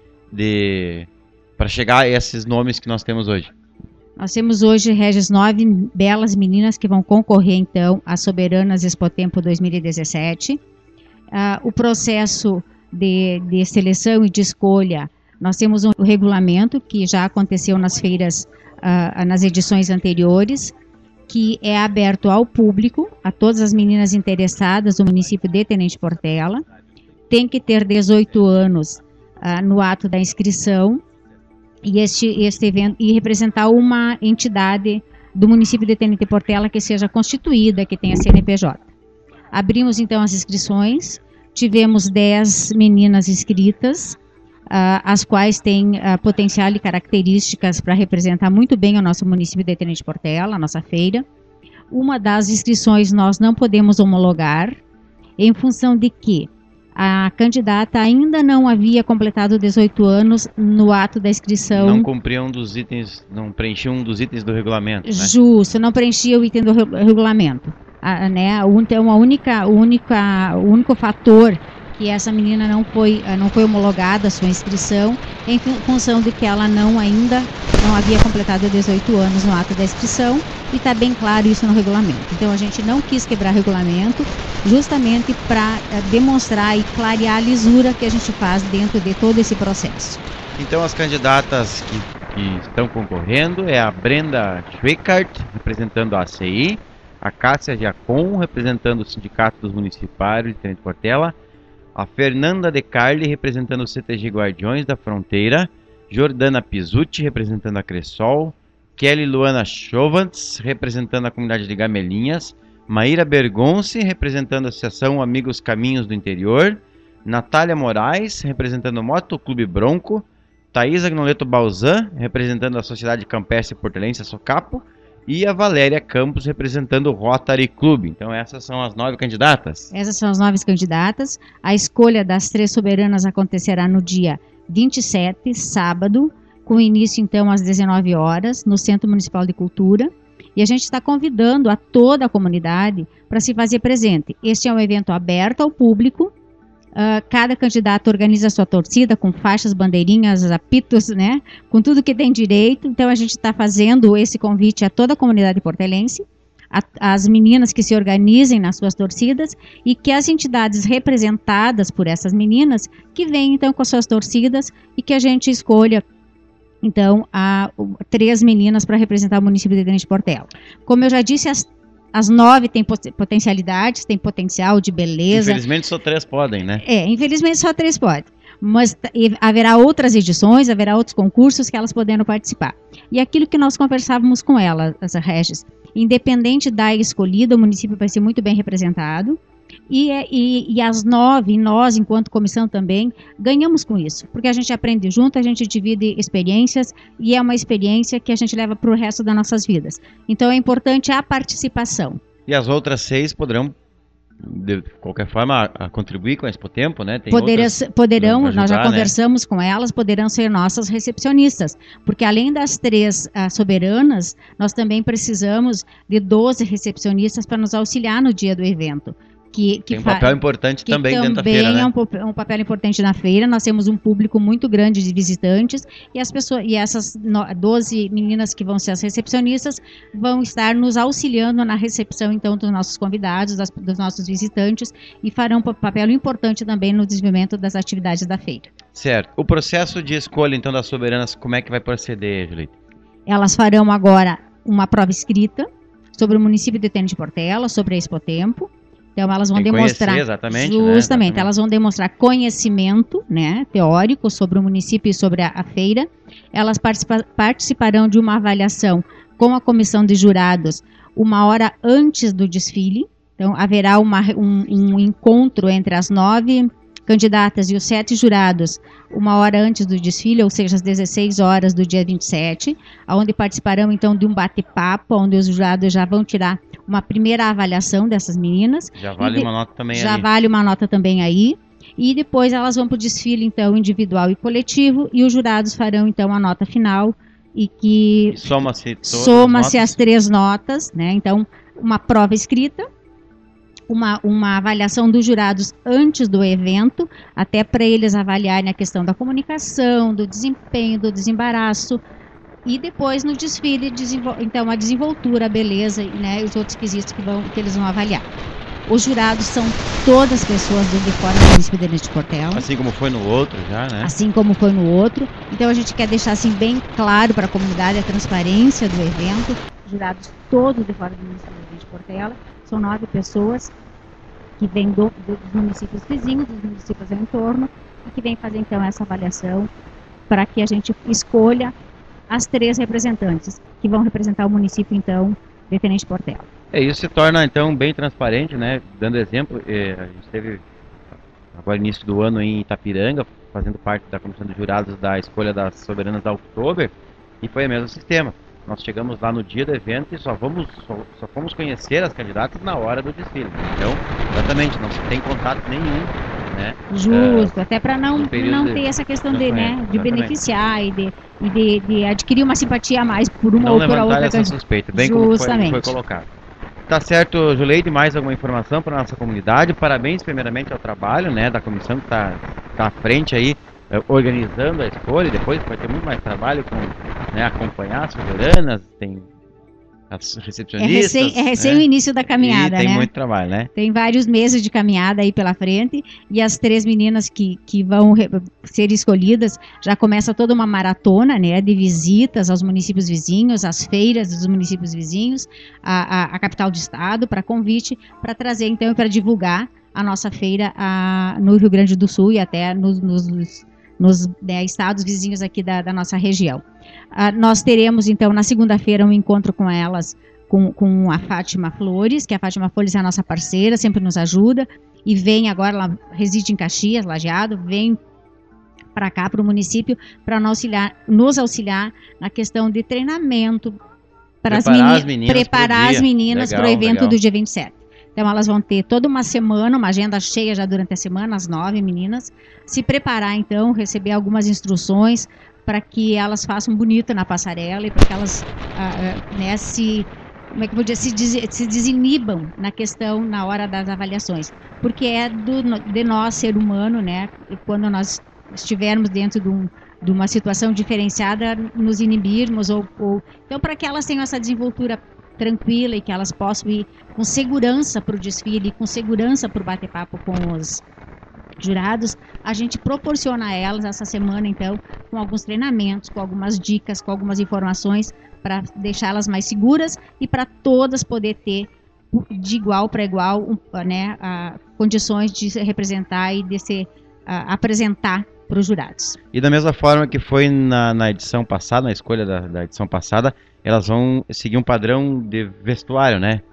para chegar a esses nomes que nós temos hoje? Nós temos hoje, Regis, 9 belas meninas que vão concorrer, então, às Soberanas Expotempo 2017. O processo de seleção e de escolha, nós temos um regulamento que já aconteceu nas feiras, nas edições anteriores, que é aberto ao público, a todas as meninas interessadas do município de Tenente Portela. tem que ter 18 anos no ato da inscrição e este evento e representar uma entidade do município de Tenente Portela que seja constituída, que tenha CNPJ. Abrimos então as inscrições, tivemos 10 meninas inscritas, as quais têm potencial e características para representar muito bem o nosso município de Tenente Portela, a nossa feira. Uma das inscrições nós não podemos homologar, em função de que a candidata ainda não havia completado 18 anos no ato da inscrição. Não cumpria não preenchia um dos itens do regulamento, né? Justo, não preenchia o item do regulamento. Então, o único fator que essa menina não foi homologada a sua inscrição em função de que ela ainda não havia completado 18 anos no ato da inscrição, e está bem claro isso no regulamento. Então a gente não quis quebrar regulamento justamente para demonstrar e clarear a lisura que a gente faz dentro de todo esse processo. Então as candidatas que estão concorrendo é a Brenda Schweikart, representando a ACI, a Cássia Giacom, representando o Sindicato dos Municipários de Tenente Portela, a Fernanda De Carli, representando o CTG Guardiões da Fronteira, Jordana Pizzuti, representando a Cressol, Kelly Luana Chovantz, representando a comunidade de Gamelinhas, Maíra Bergonce, representando a Associação Amigos Caminhos do Interior, Natália Moraes, representando o Motoclube Bronco, Thaisa Agnoleto Balzan, representando a Sociedade Campestre Portelense, a Socapo, e a Valéria Campos, representando o Rotary Club. Então essas são as 9 candidatas? Essas são as 9 candidatas. A escolha das 3 soberanas acontecerá no dia 27, sábado, com início então às 19 horas, no Centro Municipal de Cultura. E a gente está convidando a toda a comunidade para se fazer presente. Este é um evento aberto ao público. Cada candidato organiza a sua torcida com faixas, bandeirinhas, apitos, né? Com tudo que tem direito. Então a gente está fazendo esse convite a toda a comunidade portelense, as meninas que se organizem nas suas torcidas e que as entidades representadas por essas meninas que venham então com as suas torcidas e que a gente escolha então 3 meninas para representar o município de Tenente Portela. Como eu já disse, as 9 têm potencialidades, têm potencial de beleza. Infelizmente só 3 podem, né? Infelizmente só 3 podem. Mas haverá outras edições, haverá outros concursos que elas poderão participar. E aquilo que nós conversávamos com elas, Regis, independente da escolhida, o município vai ser muito bem representado. E as 9, nós, enquanto comissão também, ganhamos com isso. Porque a gente aprende junto, a gente divide experiências e é uma experiência que a gente leva para o resto das nossas vidas. Então é importante a participação. E as outras 6 poderão, de qualquer forma, contribuir com a Expotempo, né? Poderão, ajudar, nós já conversamos, né, com elas, poderão ser nossas recepcionistas. Porque além das 3 soberanas, nós também precisamos de 12 recepcionistas para nos auxiliar no dia do evento. Tem um papel importante também dentro da feira, né? É um papel importante na feira. Nós temos um público muito grande de visitantes e essas 12 meninas que vão ser as recepcionistas vão estar nos auxiliando na recepção então dos nossos convidados, dos nossos visitantes, e farão um papel importante também no desenvolvimento das atividades da feira. Certo. O processo de escolha então das soberanas, como é que vai proceder, Julita? Elas farão agora uma prova escrita sobre o município de Tenente Portela, sobre a Expotempo. Então elas vão demonstrar exatamente, justamente, elas vão demonstrar conhecimento, né, teórico sobre o município e sobre a feira. Elas participarão de uma avaliação com a comissão de jurados 1 hora antes do desfile. Então haverá um encontro entre as 9 candidatas e os 7 jurados 1 hora antes do desfile, ou seja, às 16 horas do dia 27, onde participarão então de um bate-papo, onde os jurados já vão tirar uma primeira avaliação dessas meninas. Já vale uma nota também aí. Já vale uma nota também aí. E depois elas vão para o desfile então individual e coletivo, e os jurados farão então a nota final e que soma-se as 3 notas, né? Então, uma prova escrita, uma avaliação dos jurados antes do evento, até para eles avaliarem a questão da comunicação, do desempenho, do desembaraço, e depois no desfile, então a desenvoltura, a beleza, né, os outros quesitos que eles vão avaliar. Os jurados são todas pessoas de fora do município de Tenente Portela. Assim como foi no outro já, né? Assim como foi no outro. Então a gente quer deixar assim bem claro para a comunidade a transparência do evento. Jurados todos de fora do município de Tenente Portela. São 9 pessoas que vem dos municípios vizinhos, dos municípios ao entorno, e que vem fazer então essa avaliação para que a gente escolha as 3 representantes que vão representar o município então de Tenente Portela. Isso se torna então bem transparente, né? Dando exemplo, a gente teve agora início do ano em Itapiranga, fazendo parte da comissão de jurados da escolha das soberanas da Oktober, e foi o mesmo sistema. Nós chegamos lá no dia do evento e só fomos conhecer as candidatas na hora do desfile. Então, exatamente, não se tem contato nenhum, né? Justo, até para não ter essa questão de beneficiar e de adquirir uma simpatia a mais por uma ou por outra. Não levantar essa suspeita, bem como foi colocado. Tá certo, Juleide, mais alguma informação para a nossa comunidade? Parabéns primeiramente ao trabalho, né, da comissão que está à frente aí, organizando a escolha, e depois vai ter muito mais trabalho com, né, acompanhar as soberanas, tem as recepcionistas. É recém o início da caminhada, tem muito trabalho, né? Tem vários meses de caminhada aí pela frente, e as 3 meninas que vão ser escolhidas, já começa toda uma maratona, né, de visitas aos municípios vizinhos, às feiras dos municípios vizinhos, a capital do estado, para convite, para trazer então, para divulgar a nossa feira no Rio Grande do Sul e até nos estados vizinhos aqui da nossa região. Nós teremos, então, na segunda-feira, um encontro com elas, com a Fátima Flores, que a Fátima Flores é a nossa parceira, sempre nos ajuda, e vem agora, ela reside em Caxias, Lajeado, vem para cá, para o município, para nos auxiliar na questão de treinamento, para preparar as meninas para o evento do dia 27. Então, elas vão ter toda uma semana, uma agenda cheia já durante a semana, as 9 meninas, se preparar, então, receber algumas instruções para que elas façam bonito na passarela e para que elas se desinibam na questão, na hora das avaliações. Porque é de nós, ser humano, né, quando nós estivermos dentro de uma situação diferenciada, nos inibirmos, então, para que elas tenham essa desenvoltura tranquila e que elas possam ir com segurança para o desfile e com segurança para o bate-papo com os jurados, a gente proporciona a elas essa semana, então, com alguns treinamentos, com algumas dicas, com algumas informações para deixá-las mais seguras e para todas poder ter de igual para igual, né, condições de se representar e de se apresentar para os jurados. E da mesma forma que foi na edição passada, na escolha da edição passada, elas vão seguir um padrão de vestuário, né?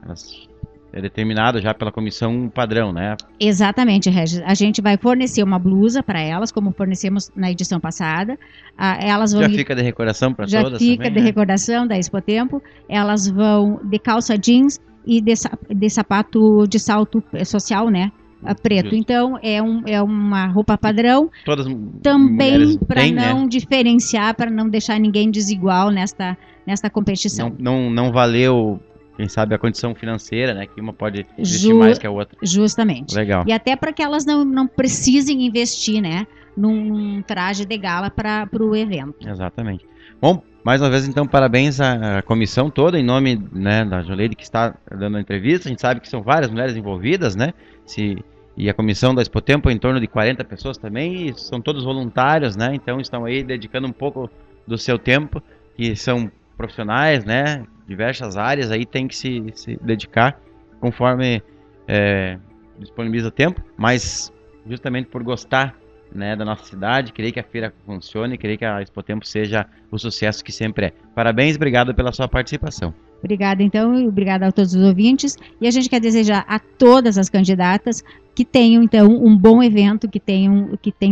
É determinado já pela comissão padrão, né? Exatamente, Regis. A gente vai fornecer uma blusa para elas, como fornecemos na edição passada. Elas vão fica de recordação para todas também? Já fica de recordação da Expo Tempo. Elas vão de calça jeans e de sapato de salto social, né? Preto. Justo. Então, é uma roupa padrão. Todas também para não, né, diferenciar, para não deixar ninguém desigual nesta competição. Não valeu, quem sabe, a condição financeira, né? Que uma pode investir mais que a outra. Justamente. Legal. E até para que elas não precisem investir, né, num traje de gala para o evento. Exatamente. Bom, mais uma vez, então, parabéns à comissão toda, em nome, né, da Juleide, que está dando a entrevista. A gente sabe que são várias mulheres envolvidas, né? E a comissão da Expo Tempo, em torno de 40 pessoas também, e são todos voluntários, né? Então, estão aí dedicando um pouco do seu tempo, e são profissionais, né? Diversas áreas, aí tem que se dedicar conforme disponibiliza o tempo, mas justamente por gostar, né, da nossa cidade, querer que a feira funcione, querer que a Expo Tempo seja o sucesso que sempre é. Parabéns, obrigado pela sua participação. Obrigada, então, e obrigada a todos os ouvintes. E a gente quer desejar a todas as candidatas que tenham, então, um bom evento, que tenham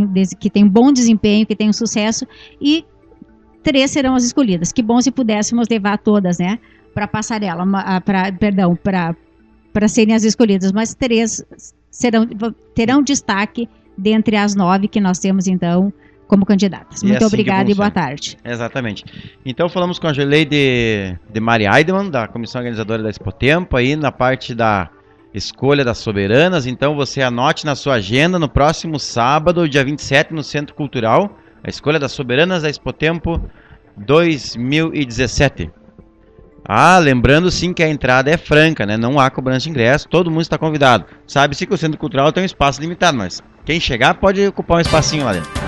bom desempenho, que tenham sucesso, e 3 serão as escolhidas. Que bom se pudéssemos levar todas, né, para a passarela, para serem as escolhidas, mas 3 terão destaque dentre as 9 que nós temos, então, como candidatas. Muito obrigada e boa tarde. Exatamente. Então, falamos com a Juleide de Maria Eidemann, da comissão organizadora da Expo Tempo, aí na parte da escolha das soberanas. Então, você anote na sua agenda, no próximo sábado, dia 27, no Centro Cultural, a escolha das soberanas da Expo Tempo 2017. Lembrando sim que a entrada é franca, né? Não há cobrança de ingresso, todo mundo está convidado. Sabe-se que o Centro Cultural tem um espaço limitado, mas quem chegar pode ocupar um espacinho lá dentro.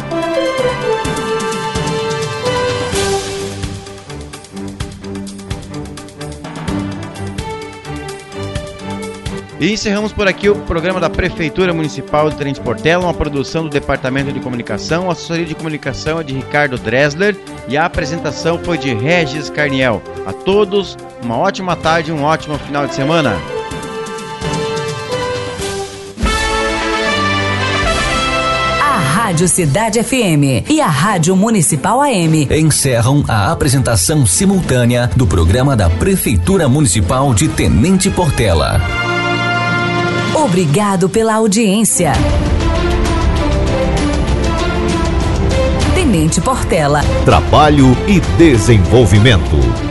E encerramos por aqui o programa da Prefeitura Municipal de Tenente Portela, uma produção do Departamento de Comunicação. A assessoria de comunicação é de Ricardo Dressler e a apresentação foi de Regis Carniel. A todos, uma ótima tarde e um ótimo final de semana. Rádio Cidade FM e a Rádio Municipal AM encerram a apresentação simultânea do programa da Prefeitura Municipal de Tenente Portela. Obrigado pela audiência. Tenente Portela. Trabalho e desenvolvimento.